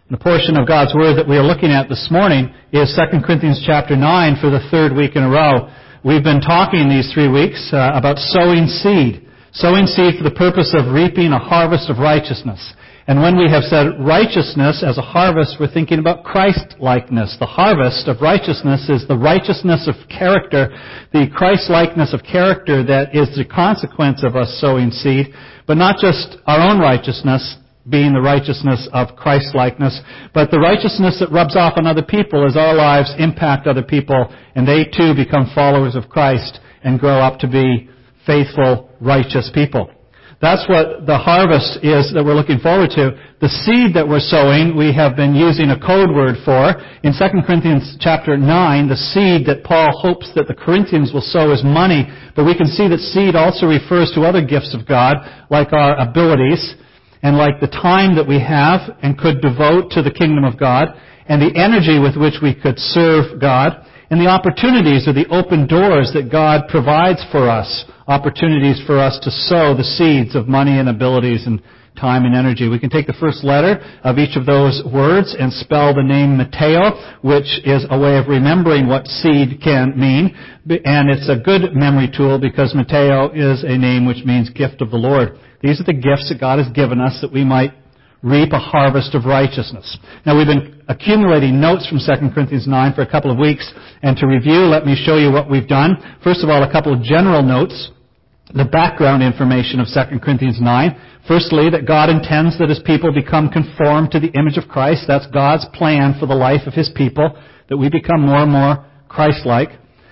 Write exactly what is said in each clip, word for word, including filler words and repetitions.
The portion of God's Word that we are looking at this morning is Second Corinthians chapter nine for the third week in a row. We've been talking these three weeks uh, about sowing seed. Sowing seed for the purpose of reaping a harvest of righteousness. And when we have said righteousness as a harvest, we're thinking about Christ-likeness. The harvest of righteousness is the righteousness of character, the Christ-likeness of character that is the consequence of us sowing seed, but not just our own righteousness, being the righteousness of Christ-likeness, but the righteousness that rubs off on other people as our lives impact other people, and they too become followers of Christ and grow up to be faithful, righteous people. That's what the harvest is that we're looking forward to. The seed that we're sowing, we have been using a code word for. In Second Corinthians chapter nine, the seed that Paul hopes that the Corinthians will sow is money, but we can see that seed also refers to other gifts of God, like our abilities, and like the time that we have and could devote to the kingdom of God, and the energy with which we could serve God, and the opportunities or the open doors that God provides for us, opportunities for us to sow the seeds of money and abilities and time and energy. We can take the first letter of each of those words and spell the name Mateo, which is a way of remembering what seed can mean, and it's a good memory tool because Mateo is a name which means gift of the Lord. These are the gifts that God has given us that we might reap a harvest of righteousness. Now, we've been accumulating notes from Second Corinthians nine for a couple of weeks, and to review, let me show you what we've done. First of all, a couple of general notes, the background information of Second Corinthians nine. Firstly, that God intends that His people become conformed to the image of Christ. That's God's plan for the life of His people, that we become more and more Christ-like.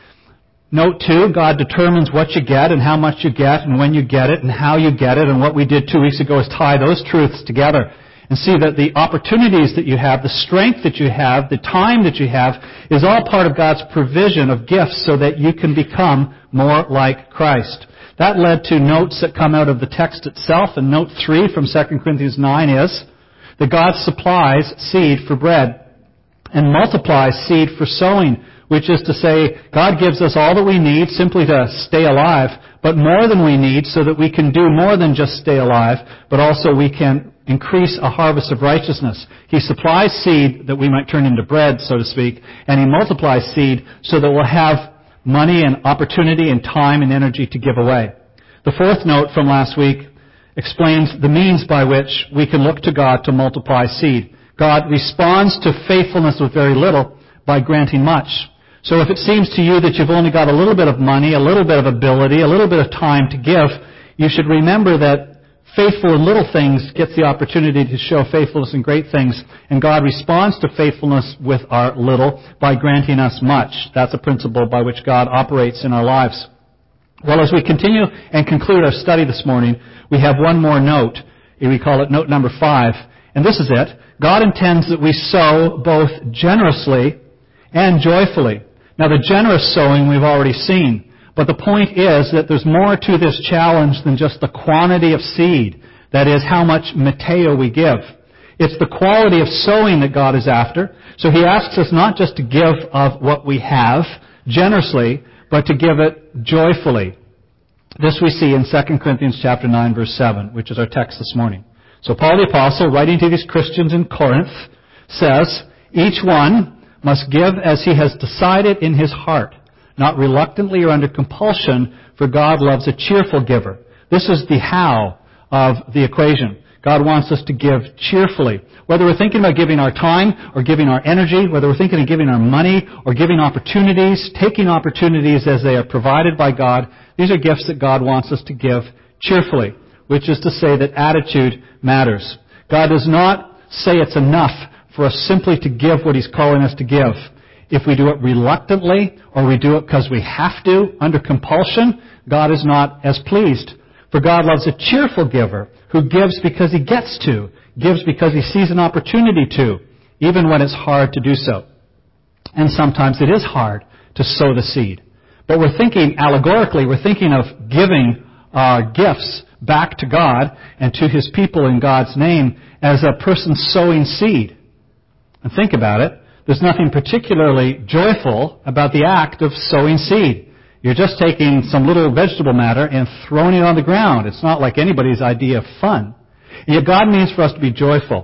Note, two, God determines what you get and how much you get and when you get it and how you get it. And what we did two weeks ago is tie those truths together and see that the opportunities that you have, the strength that you have, the time that you have is all part of God's provision of gifts so that you can become more like Christ. That led to notes that come out of the text itself. And note three from Second Corinthians nine is that God supplies seed for bread and multiplies seed for sowing, which is to say, God gives us all that we need simply to stay alive, but more than we need so that we can do more than just stay alive, but also we can increase a harvest of righteousness. He supplies seed that we might turn into bread, so to speak, and He multiplies seed so that we'll have money and opportunity and time and energy to give away. The fourth note from last week explains the means by which we can look to God to multiply seed. God responds to faithfulness with very little by granting much. So if it seems to you that you've only got a little bit of money, a little bit of ability, a little bit of time to give, you should remember that faithful in little things gets the opportunity to show faithfulness in great things, and God responds to faithfulness with our little by granting us much. That's a principle by which God operates in our lives. Well, as we continue and conclude our study this morning, we have one more note. We call it note number five, and this is it. God intends that we sow both generously and joyfully. Now, the generous sowing we've already seen, but the point is that there's more to this challenge than just the quantity of seed, that is, how much Mateo we give. It's the quality of sowing that God is after. So He asks us not just to give of what we have generously, but to give it joyfully. This we see in Second Corinthians chapter nine, verse seven, which is our text this morning. So Paul the Apostle, writing to these Christians in Corinth, says, each one must give as he has decided in his heart, not reluctantly or under compulsion, for God loves a cheerful giver. This is the how of the equation. God wants us to give cheerfully. Whether we're thinking about giving our time or giving our energy, whether we're thinking of giving our money or giving opportunities, taking opportunities as they are provided by God, these are gifts that God wants us to give cheerfully, which is to say that attitude matters. God does not say it's enough for us simply to give what He's calling us to give. If we do it reluctantly or we do it because we have to, under compulsion, God is not as pleased. For God loves a cheerful giver who gives because he gets to, gives because he sees an opportunity to, even when it's hard to do so. And sometimes it is hard to sow the seed. But we're thinking allegorically, we're thinking of giving our gifts back to God and to His people in God's name as a person sowing seed. And think about it. There's nothing particularly joyful about the act of sowing seed. You're just taking some little vegetable matter and throwing it on the ground. It's not like anybody's idea of fun. And yet God means for us to be joyful.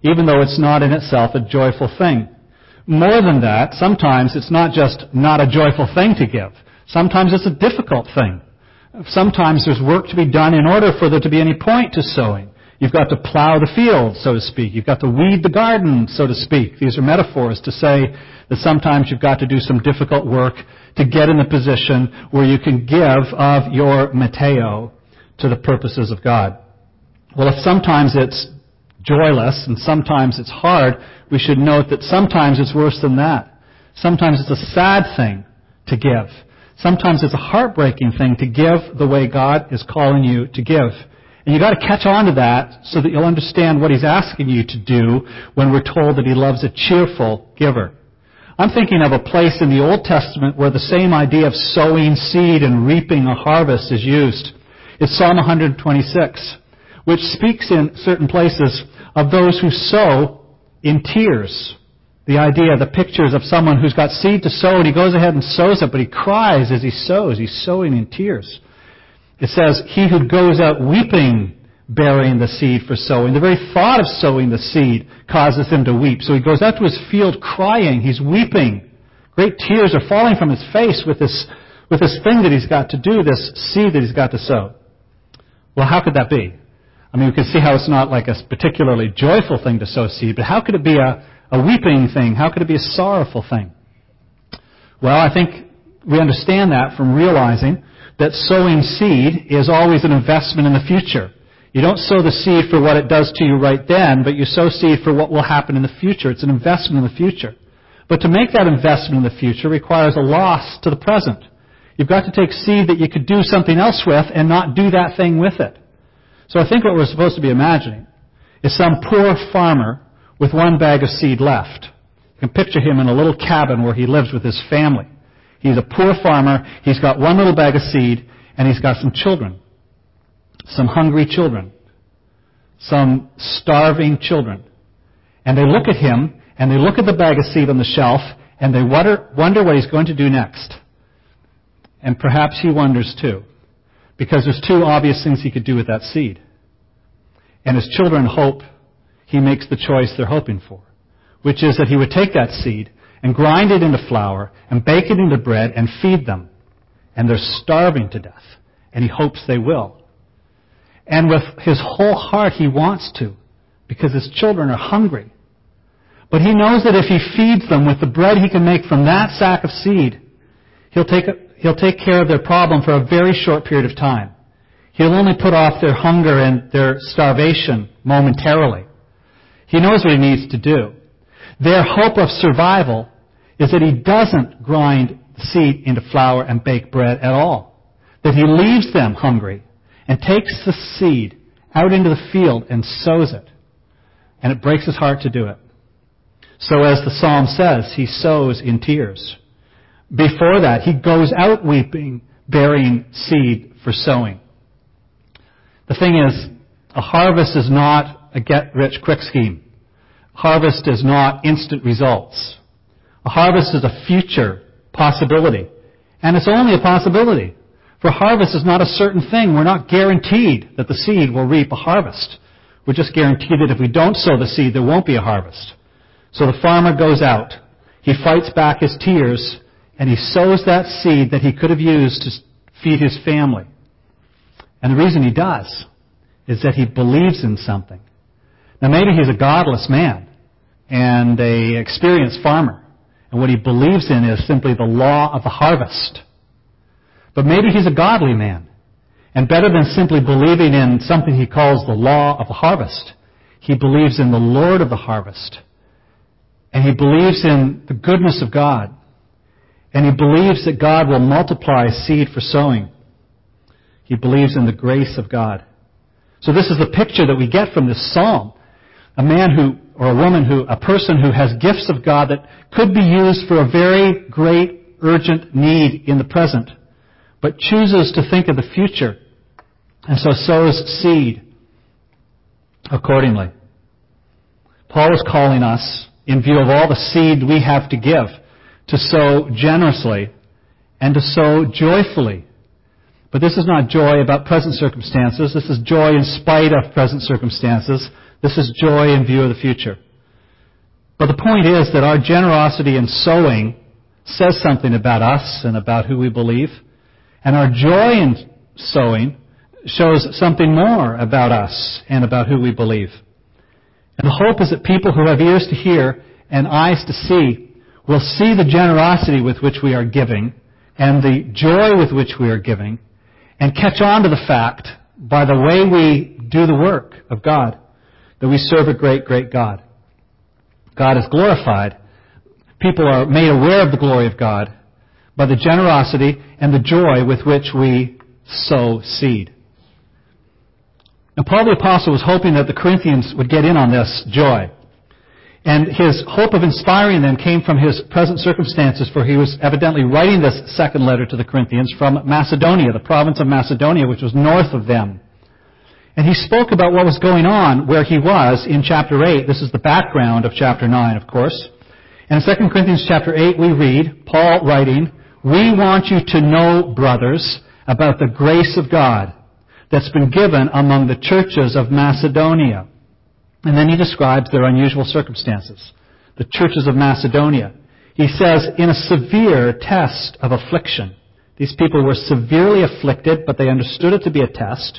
even though it's not in itself a joyful thing. More than that, sometimes it's not just not a joyful thing to give. Sometimes it's a difficult thing. Sometimes there's work to be done in order for there to be any point to sowing. You've got to plow the field, so to speak. You've got to weed the garden, so to speak. These are metaphors to say that sometimes you've got to do some difficult work to get in the position where you can give of your meteo to the purposes of God. Well, if sometimes it's joyless and sometimes it's hard, we should note that sometimes it's worse than that. Sometimes it's a sad thing to give. Sometimes it's a heartbreaking thing to give the way God is calling you to give. And you've got to catch on to that so that you'll understand what He's asking you to do when we're told that He loves a cheerful giver. I'm thinking of a place in the Old Testament where the same idea of sowing seed and reaping a harvest is used. It's Psalm one twenty-six, which speaks in certain places of those who sow in tears. The idea, the pictures of someone who's got seed to sow and he goes ahead and sows it, but he cries as he sows. He's sowing in tears. It says, he who goes out weeping, burying the seed for sowing. The very thought of sowing the seed causes him to weep. So he goes out to his field crying. He's weeping. Great tears are falling from his face with this, with this thing that he's got to do, this seed that he's got to sow. Well, how could that be? I mean, we can see how it's not like a particularly joyful thing to sow seed, but how could it be a, a weeping thing? How could it be a sorrowful thing? Well, I think we understand that from realizing that sowing seed is always an investment in the future. You don't sow the seed for what it does to you right then, but you sow seed for what will happen in the future. It's an investment in the future. But to make that investment in the future requires a loss to the present. You've got to take seed that you could do something else with and not do that thing with it. So I think what we're supposed to be imagining is some poor farmer with one bag of seed left. You can picture him in a little cabin where he lives with his family. He's a poor farmer. He's got one little bag of seed, and he's got some children, some hungry children, some starving children. And they look at him, and they look at the bag of seed on the shelf, and they wonder, wonder what he's going to do next. And perhaps he wonders too, because there's two obvious things he could do with that seed. And his children hope he makes the choice they're hoping for, which is that he would take that seed and grind it into flour and bake it into bread and feed them. And they're starving to death. And he hopes they will. And with his whole heart he wants to, because his children are hungry. But he knows that if he feeds them with the bread he can make from that sack of seed, he'll take, a, he'll take care of their problem for a very short period of time. He'll only put off their hunger and their starvation momentarily. He knows what he needs to do. Their hope of survival is that he doesn't grind seed into flour and bake bread at all. That he leaves them hungry and takes the seed out into the field and sows it. And it breaks his heart to do it. So as the psalm says, he sows in tears. Before that, he goes out weeping, burying seed for sowing. The thing is, a harvest is not a get-rich-quick scheme. Harvest is not instant results. A harvest is a future possibility. And it's only a possibility. For harvest is not a certain thing. We're not guaranteed that the seed will reap a harvest. We're just guaranteed that if we don't sow the seed, there won't be a harvest. So the farmer goes out. He fights back his tears, and he sows that seed that he could have used to feed his family. And the reason he does is that he believes in something. Now maybe he's a godless man and an experienced farmer. And what he believes in is simply the law of the harvest. But maybe he's a godly man. And better than simply believing in something he calls the law of the harvest, he believes in the Lord of the harvest. And he believes in the goodness of God. And he believes that God will multiply seed for sowing. He believes in the grace of God. So this is the picture that we get from this psalm. A man who, or a woman who, a person who has gifts of God that could be used for a very great, urgent need in the present, but chooses to think of the future, and so sows seed accordingly. Paul is calling us, in view of all the seed we have to give, to sow generously and to sow joyfully. But this is not joy about present circumstances. This is joy in spite of present circumstances. This is joy in view of the future. But the point is that our generosity in sowing says something about us and about who we believe. And our joy in sowing shows something more about us and about who we believe. And the hope is that people who have ears to hear and eyes to see will see the generosity with which we are giving and the joy with which we are giving and catch on to the fact, by the way we do the work of God, that we serve a great, great God. God is glorified. People are made aware of the glory of God by the generosity and the joy with which we sow seed. Now, Paul the Apostle was hoping that the Corinthians would get in on this joy. And his hope of inspiring them came from his present circumstances, for he was evidently writing this second letter to the Corinthians from Macedonia, the province of Macedonia, which was north of them. And he spoke about what was going on where he was in chapter eight. This is the background of chapter nine, of course. And in Second Corinthians chapter eight, we read, Paul writing, "We want you to know, brothers, about the grace of God that's been given among the churches of Macedonia." And then he describes their unusual circumstances. The churches of Macedonia. He says, in a severe test of affliction. These people were severely afflicted, but they understood it to be a test.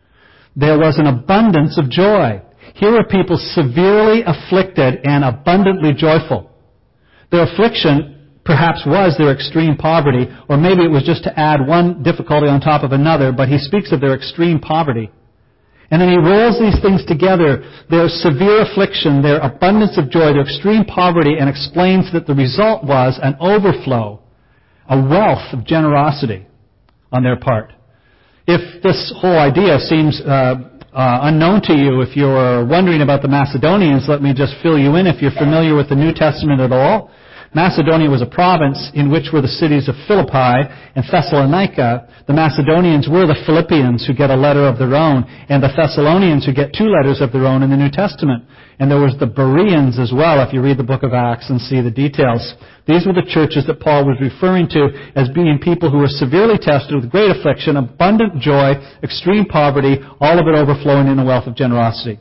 There was an abundance of joy. Here were people severely afflicted and abundantly joyful. Their affliction perhaps was their extreme poverty, or maybe it was just to add one difficulty on top of another, but he speaks of their extreme poverty. And then he rolls these things together, their severe affliction, their abundance of joy, their extreme poverty, and explains that the result was an overflow, a wealth of generosity on their part. If this whole idea seems uh, uh, unknown to you, if you're wondering about the Macedonians, let me just fill you in. If you're familiar with the New Testament at all, Macedonia was a province in which were the cities of Philippi and Thessalonica. The Macedonians were the Philippians who get a letter of their own, and the Thessalonians who get two letters of their own in the New Testament. And there was the Bereans as well, if you read the book of Acts and see the details. These were the churches that Paul was referring to as being people who were severely tested with great affliction, abundant joy, extreme poverty, all of it overflowing in a wealth of generosity.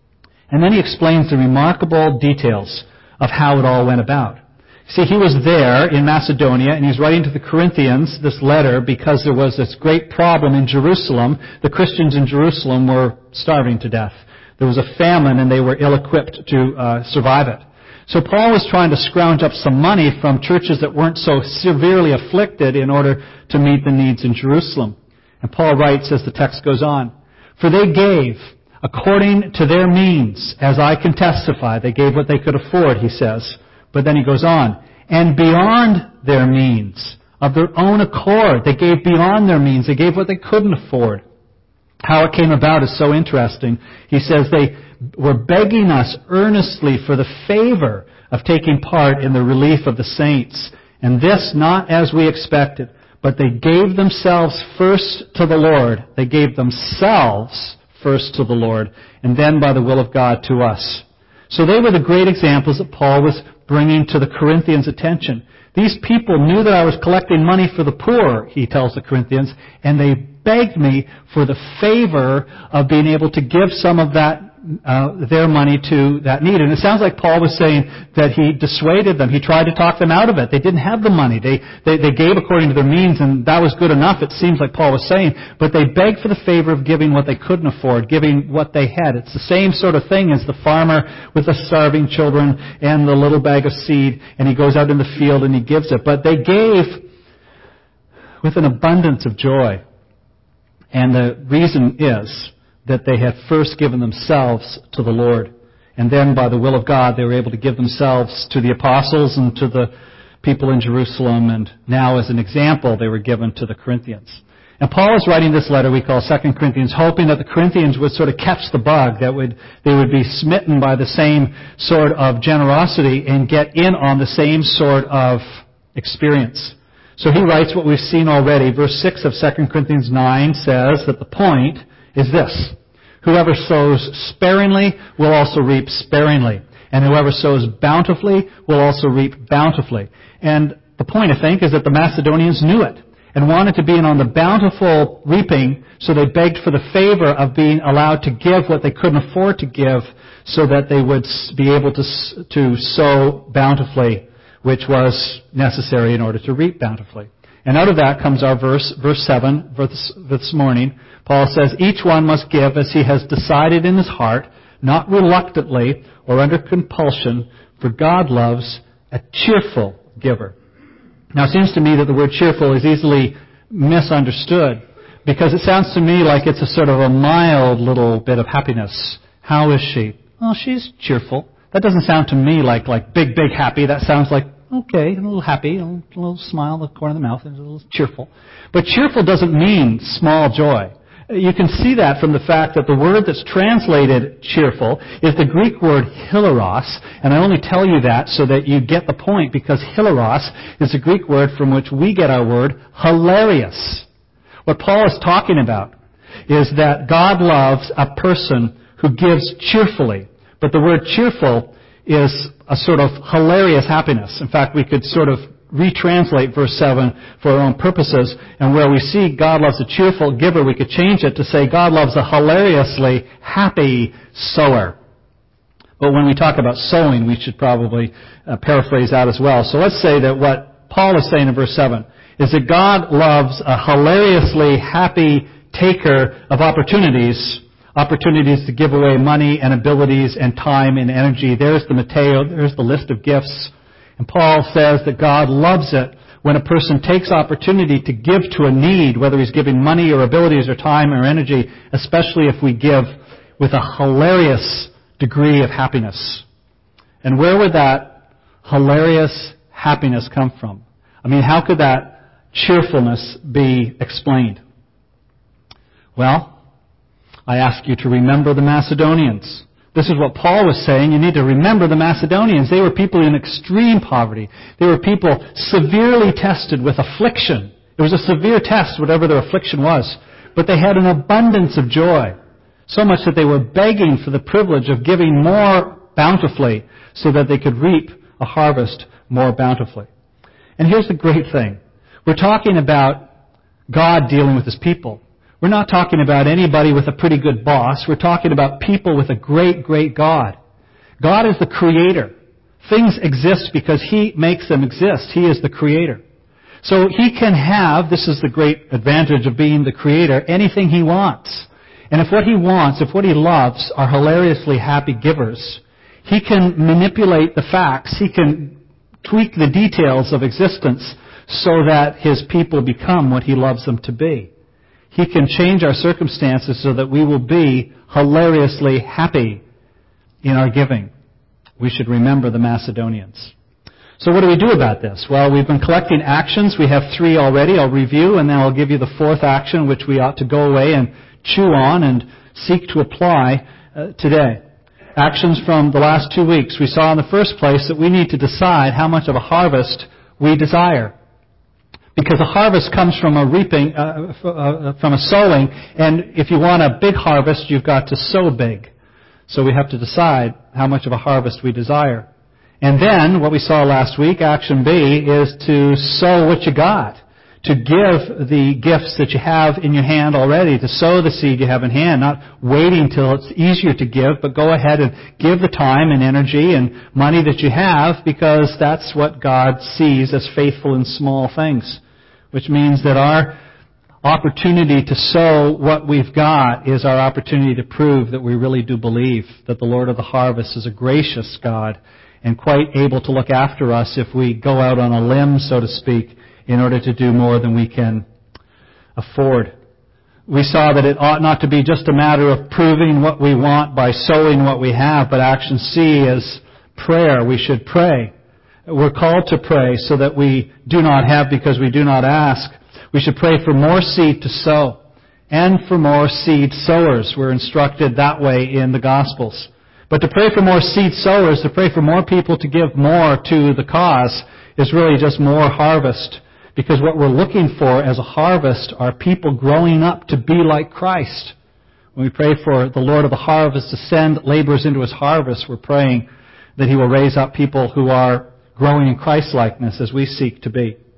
And then he explains the remarkable details of how it all went about. See, he was there in Macedonia, and he's writing to the Corinthians this letter because there was this great problem in Jerusalem. The Christians in Jerusalem were starving to death. There was a famine, and they were ill-equipped to uh, survive it. So Paul was trying to scrounge up some money from churches that weren't so severely afflicted in order to meet the needs in Jerusalem. And Paul writes, as the text goes on, "For they gave according to their means, as I can testify." They gave what they could afford, he says. But then he goes on, "and beyond their means, of their own accord." They gave beyond their means. They gave what they couldn't afford. How it came about is so interesting. He says they were begging us earnestly for the favor of taking part in the relief of the saints. And this not as we expected, but they gave themselves first to the Lord. They gave themselves first to the Lord, and then by the will of God to us. So they were the great examples that Paul was bringing to the Corinthians' attention. These people knew that I was collecting money for the poor, he tells the Corinthians, and they begged me for the favor of being able to give some of that uh, their money to that need. And it sounds like Paul was saying that he dissuaded them. He tried to talk them out of it. They didn't have the money. They, they, they gave according to their means, and that was good enough, it seems like Paul was saying. But they begged for the favor of giving what they couldn't afford, giving what they had. It's the same sort of thing as the farmer with the starving children and the little bag of seed, and he goes out in the field and he gives it. But they gave with an abundance of joy. And the reason is that they had first given themselves to the Lord. And then by the will of God, they were able to give themselves to the apostles and to the people in Jerusalem. And now as an example, they were given to the Corinthians. And Paul is writing this letter we call Second Corinthians, hoping that the Corinthians would sort of catch the bug, that would they would be smitten by the same sort of generosity and get in on the same sort of experience. So he writes what we've seen already. Verse six of Second Corinthians nine says that the point is this: whoever sows sparingly will also reap sparingly, and whoever sows bountifully will also reap bountifully. And the point, I think, is that the Macedonians knew it. and wanted to be in on the bountiful reaping, so they begged for the favor of being allowed to give what they couldn't afford to give, so that they would be able to, to sow bountifully, which was necessary in order to reap bountifully. And out of that comes our verse, verse seven, verse, this morning. Paul says, each one must give as he has decided in his heart, not reluctantly or under compulsion, for God loves a cheerful giver. Now it seems to me that the word cheerful is easily misunderstood, because it sounds to me like it's a sort of a mild little bit of happiness. How is she? Well, she's cheerful. That doesn't sound to me like, like big, big happy. That sounds like, okay, a little happy, a little, a little smile in the corner of the mouth, and a little cheerful. But cheerful doesn't mean small joy. You can see that from the fact that the word that's translated cheerful is the Greek word hilaros, and I only tell you that so that you get the point, because hilaros is the Greek word from which we get our word hilarious. What Paul is talking about is that God loves a person who gives cheerfully, but the word cheerful is a sort of hilarious happiness. In fact, we could sort of retranslate verse seven for our own purposes, and where we see God loves a cheerful giver, we could change it to say God loves a hilariously happy sower. But when we talk about sowing, we should probably uh, paraphrase that as well. So let's say that what Paul is saying in verse seven is that God loves a hilariously happy taker of opportunities, opportunities to give away money and abilities and time and energy. There's the Mateo, there's the list of gifts. And Paul says that God loves it when a person takes opportunity to give to a need, whether he's giving money or abilities or time or energy, especially if we give with a hilarious degree of happiness. And where would that hilarious happiness come from? I mean, how could that cheerfulness be explained? Well, I ask you to remember the Macedonians. This is what Paul was saying. You need to remember the Macedonians. They were people in extreme poverty. They were people severely tested with affliction. It was a severe test, whatever their affliction was. But they had an abundance of joy, so much that they were begging for the privilege of giving more bountifully so that they could reap a harvest more bountifully. And here's the great thing. We're talking about God dealing with His people. We're not talking about anybody with a pretty good boss. We're talking about people with a great, great God. God is the creator. Things exist because He makes them exist. He is the creator. So He can have, this is the great advantage of being the creator, anything He wants. And if what He wants, if what He loves are hilariously happy givers, He can manipulate the facts. He can tweak the details of existence so that His people become what He loves them to be. He can change our circumstances so that we will be hilariously happy in our giving. We should remember the Macedonians. So what do we do about this? Well, we've been collecting actions. We have three already. I'll review, and then I'll give you the fourth action, which we ought to go away and chew on and seek to apply uh, today. Actions from the last two weeks. We saw in the first place that we need to decide how much of a harvest we desire. Because a harvest comes from a reaping, uh, uh, from a sowing, and if you want a big harvest, you've got to sow big. So we have to decide how much of a harvest we desire. And then, what we saw last week, action B, is to sow what you got. To give the gifts that you have in your hand already, to sow the seed you have in hand, not waiting till it's easier to give, but go ahead and give the time and energy and money that you have, because that's what God sees as faithful in small things. Which means that our opportunity to sow what we've got is our opportunity to prove that we really do believe that the Lord of the harvest is a gracious God and quite able to look after us if we go out on a limb, so to speak, in order to do more than we can afford. We saw that it ought not to be just a matter of proving what we want by sowing what we have, but action C is prayer. We should pray. We're called to pray so that we do not have because we do not ask. We should pray for more seed to sow and for more seed sowers. We're instructed that way in the Gospels. But to pray for more seed sowers, to pray for more people to give more to the cause, is really just more harvest. Because what we're looking for as a harvest are people growing up to be like Christ. When we pray for the Lord of the harvest to send laborers into His harvest, we're praying that He will raise up people who are growing in Christ-likeness as we seek to be.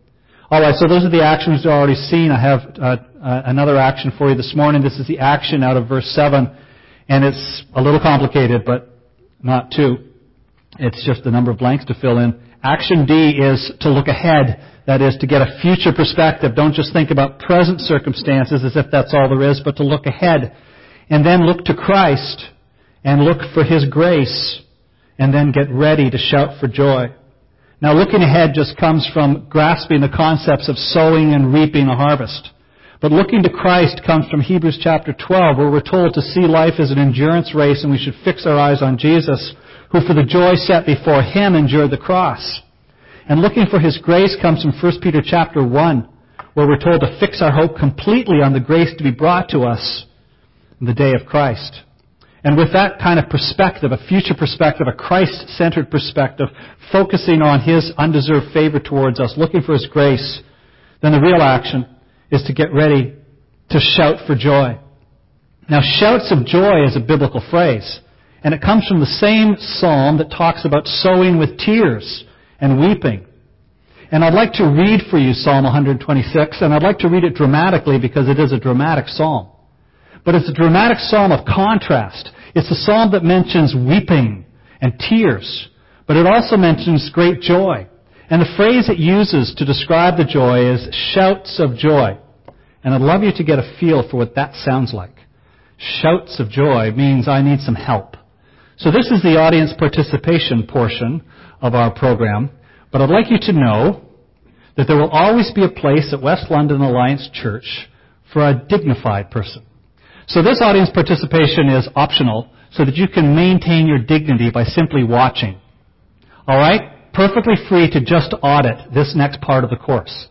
All right, so those are the actions you've already seen. I have uh, uh, another action for you this morning. This is the action out of verse seven, and it's a little complicated, but not too. It's just a number of blanks to fill in. Action D is to look ahead. That is, to get a future perspective. Don't just think about present circumstances as if that's all there is, but to look ahead. And then look to Christ and look for His grace, and then get ready to shout for joy. Now, looking ahead just comes from grasping the concepts of sowing and reaping a harvest. But looking to Christ comes from Hebrews chapter twelve, where we're told to see life as an endurance race, and we should fix our eyes on Jesus, who for the joy set before Him endured the cross. And looking for His grace comes from First Peter chapter one, where we're told to fix our hope completely on the grace to be brought to us in the day of Christ. And with that kind of perspective, a future perspective, a Christ-centered perspective, focusing on His undeserved favor towards us, looking for His grace, then the real action is to get ready to shout for joy. Now, shouts of joy is a biblical phrase, and it comes from the same psalm that talks about sowing with tears and weeping. And I'd like to read for you Psalm one twenty-six, and I'd like to read it dramatically because it is a dramatic psalm. But it's a dramatic psalm of contrast. It's a psalm that mentions weeping and tears, but it also mentions great joy. And the phrase it uses to describe the joy is shouts of joy. And I'd love you to get a feel for what that sounds like. Shouts of joy means I need some help. So this is the audience participation portion of our program. But I'd like you to know that there will always be a place at West London Alliance Church for a dignified person. So this audience participation is optional so that you can maintain your dignity by simply watching. All right? Perfectly free to just audit this next part of the course.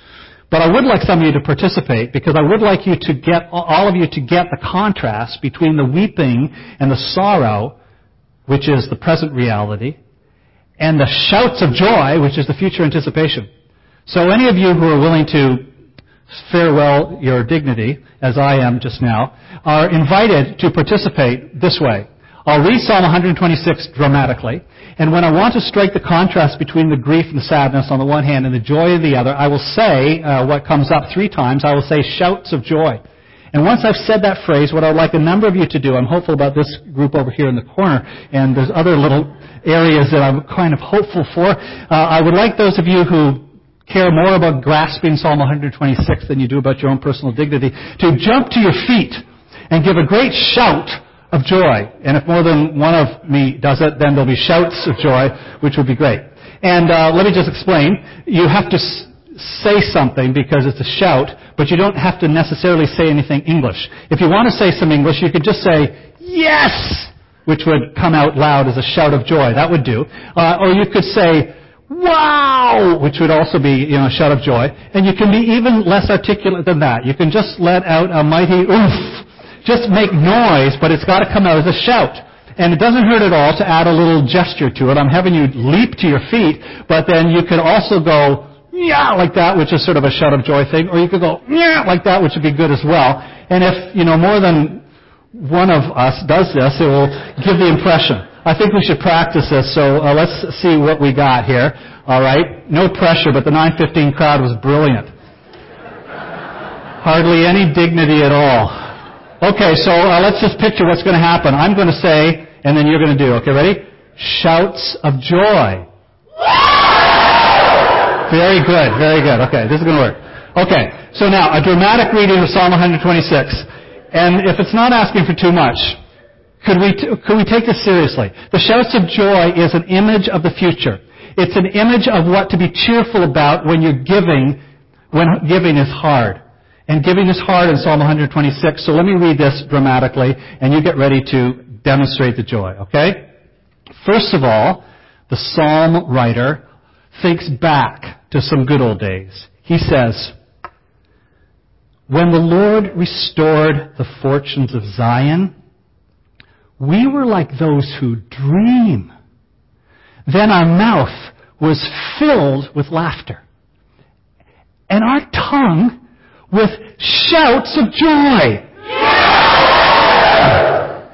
But I would like some of you to participate because I would like you to get, all of you to get the contrast between the weeping and the sorrow, which is the present reality, and the shouts of joy, which is the future anticipation. So any of you who are willing to farewell your dignity, as I am just now, are invited to participate this way. I'll read Psalm one twenty-six dramatically, and when I want to strike the contrast between the grief and the sadness on the one hand and the joy on the other, I will say uh, what comes up three times. I will say shouts of joy. And once I've said that phrase, what I'd like a number of you to do, I'm hopeful about this group over here in the corner, and there's other little areas that I'm kind of hopeful for. Uh, I would like those of you who care more about grasping Psalm one twenty-six than you do about your own personal dignity, to jump to your feet and give a great shout of joy. And if more than one of me does it, then there'll be shouts of joy, which would be great. And uh, let me just explain. You have to s- say something because it's a shout, but you don't have to necessarily say anything English. If you want to say some English, you could just say, yes, which would come out loud as a shout of joy. That would do. Uh, or you could say, wow, which would also be, you know, a shout of joy. And you can be even less articulate than that. You can just let out a mighty oof. Just make noise, but it's got to come out as a shout. And it doesn't hurt at all to add a little gesture to it. I'm having you leap to your feet, but then you could also go, yeah, like that, which is sort of a shout of joy thing. Or you could go, yeah, like that, which would be good as well. And if, you know, more than one of us does this, it will give the impression. I think we should practice this, so uh, let's see what we got here. All right? No pressure, but the nine fifteen crowd was brilliant. Hardly any dignity at all. Okay, so uh, let's just picture what's going to happen. I'm going to say, and then you're going to do. Okay, ready? Shouts of joy. Very good, very good. Okay, this is going to work. Okay, so now a dramatic reading of Psalm one twenty-six. And if it's not asking for too much, could we, t- could we take this seriously? The shouts of joy is an image of the future. It's an image of what to be cheerful about when you're giving, when giving is hard. And giving is hard in Psalm one twenty-six. So let me read this dramatically, and you get ready to demonstrate the joy, okay? First of all, the psalm writer thinks back to some good old days. He says, when the Lord restored the fortunes of Zion, we were like those who dream. Then our mouth was filled with laughter, and our tongue with shouts of joy. Yeah!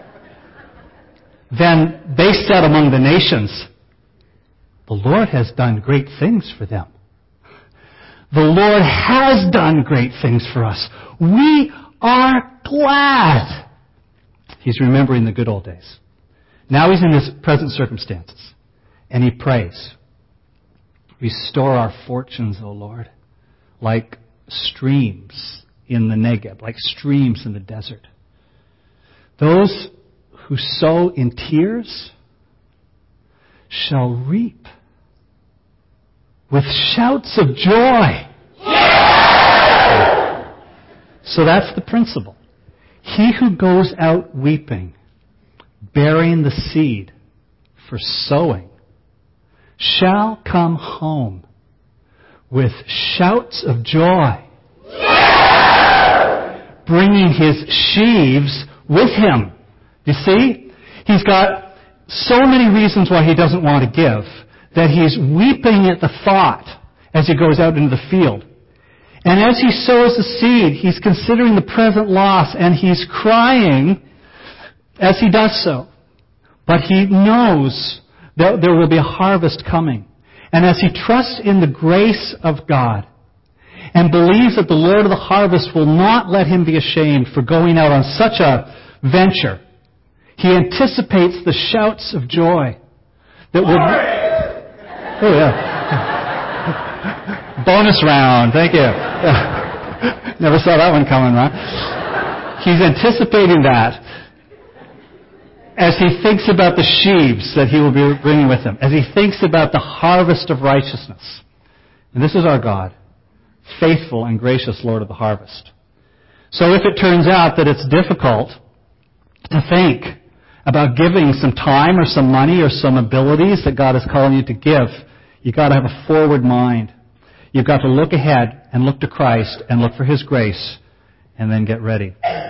Then they said among the nations, the Lord has done great things for them. The Lord has done great things for us. We are glad. He's remembering the good old days. Now he's in his present circumstances. And he prays, restore our fortunes, O Lord, like streams in the Negev, like streams in the desert. Those who sow in tears shall reap with shouts of joy. Yeah! So that's the principle. He who goes out weeping, bearing the seed for sowing, shall come home with shouts of joy, yeah! Bringing his sheaves with him. You see? He's got so many reasons why he doesn't want to give that he's weeping at the thought as he goes out into the field. And as he sows the seed, he's considering the present loss and he's crying as he does so. But he knows that there will be a harvest coming. And as he trusts in the grace of God and believes that the Lord of the harvest will not let him be ashamed for going out on such a venture, he anticipates the shouts of joy that will... Oh, yeah. Bonus round. Thank you. Never saw that one coming, right? He's anticipating that as he thinks about the sheaves that he will be bringing with him, as he thinks about the harvest of righteousness. And this is our God, faithful and gracious Lord of the harvest. So if it turns out that it's difficult to think about giving some time or some money or some abilities that God is calling you to give, you've got to have a forward mind. You've got to look ahead and look to Christ and look for His grace and then get ready.